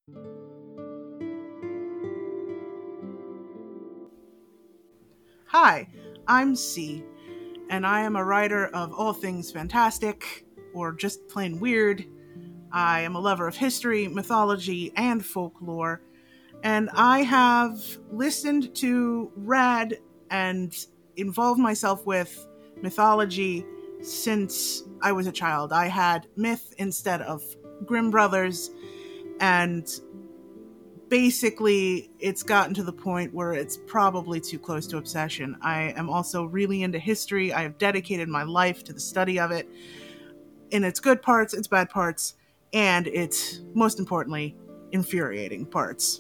Hi, I'm C, and I am a writer of all things fantastic, or just plain weird. I am a lover of history, mythology, and folklore, and I have listened to, read, and involved myself with mythology since I was a child. I had myth instead of Grimm Brothers, and basically it's gotten to the point where it's probably too close to obsession. I am also really into history. I have dedicated my life to the study of it in its good parts, its bad parts, and its, most importantly, infuriating parts.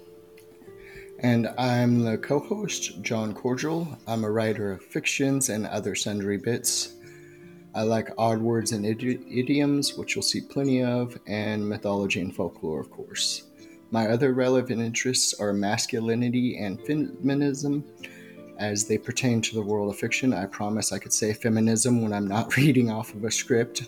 And I'm the co host, John Cordial. I'm a writer of fictions and other sundry bits. I like odd words and idioms, which you'll see plenty of, and mythology and folklore, of course. My other relevant interests are masculinity and feminism as they pertain to the world of fiction. I promise I could say feminism when I'm not reading off of a script.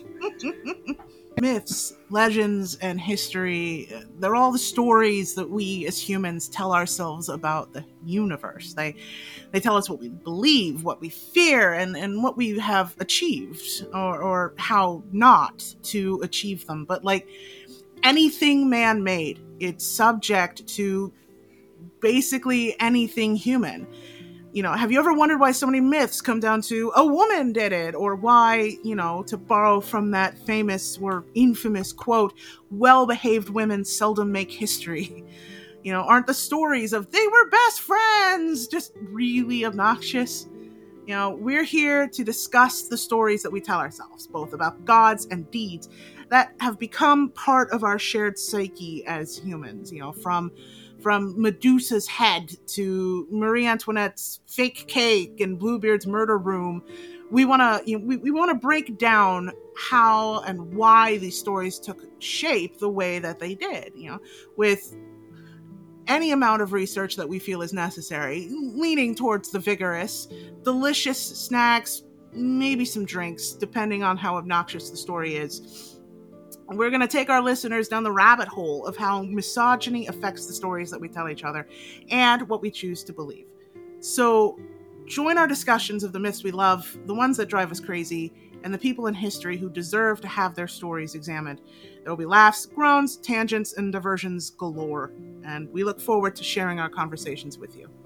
Myths, legends, and history, they're all the stories that we as humans tell ourselves about the universe. They tell us what we believe, what we fear, and what we have achieved, or how not to achieve them. But like anything man-made, it's subject to basically anything human. Have you ever wondered why so many myths come down to a woman did it, or why, to borrow from that famous or infamous quote, well-behaved women seldom make history? Aren't the stories of they were best friends just really obnoxious? We're here to discuss the stories that we tell ourselves, both about gods and deeds that have become part of our shared psyche as humans, from Medusa's head to Marie Antoinette's fake cake and Bluebeard's murder room. We want to we want to break down how and why these stories took shape the way that they did, with any amount of research that we feel is necessary, leaning towards the vigorous, delicious snacks, maybe some drinks, depending on how obnoxious the story is. We're going to take our listeners down the rabbit hole of how misogyny affects the stories that we tell each other and what we choose to believe. So join our discussions of the myths we love, the ones that drive us crazy, and the people in history who deserve to have their stories examined. There will be laughs, groans, tangents, and diversions galore, and we look forward to sharing our conversations with you.